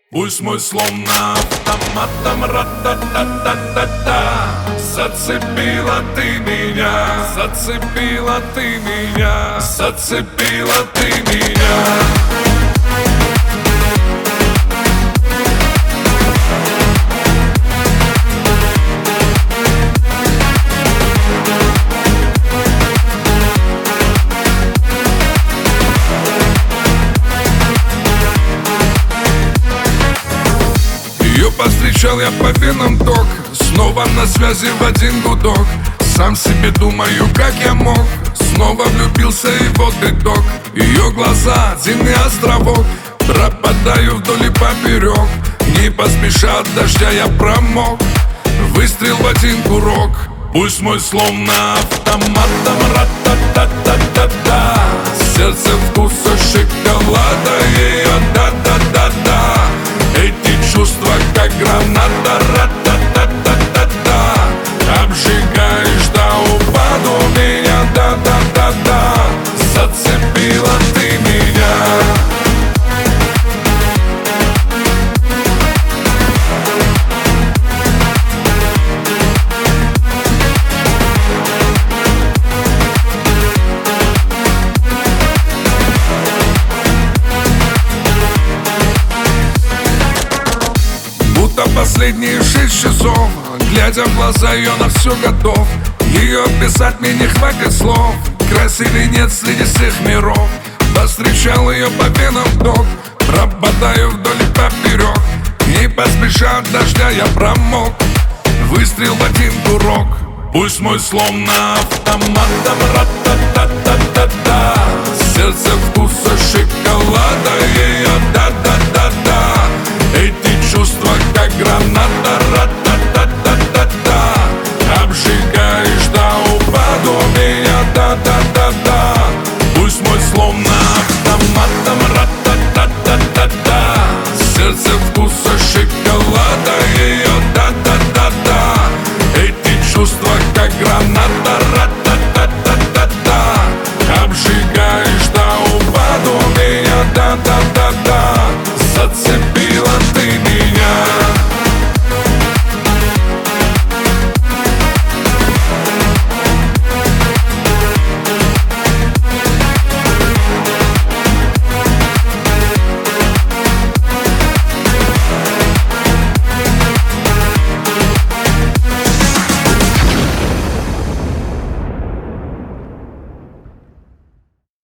Пульс мой словно автоматом, ра-та-та-та-та-та. Зацепила ты меня, зацепила ты меня, зацепила ты меня. Ее повстречал я по венам ток, снова на связи в один гудок. Сам себе думаю, как я мог, снова влюбился и вот итог. Ее глаза, зимний островок, пропадаю вдоль и поперек. Не поспеша от дождя я промок, выстрел в один курок. Пульс мой словно автоматом, ра-та-та-та-та-та. Сердце вкуса шоколада, ее да-да-да-да. Эти чувства как граната, ра-та-та-та-та-та. Обжигаешь до упаду меня, да-да-да-да. Зацепила ты меня. Последние 6 часов, глядя в глаза ее, на все готов. Ее описать мне не хватит слов, красивей нет среди всех миров. Повстречал ее по венам ток, пропадаю вдоль и поперек. Не поспеша от дождя я промок, выстрел в один курок. Пульс мой словно автоматом, ра-та-та-та-та-та. Сердце вкуса шоколада, ее да-да-да-да.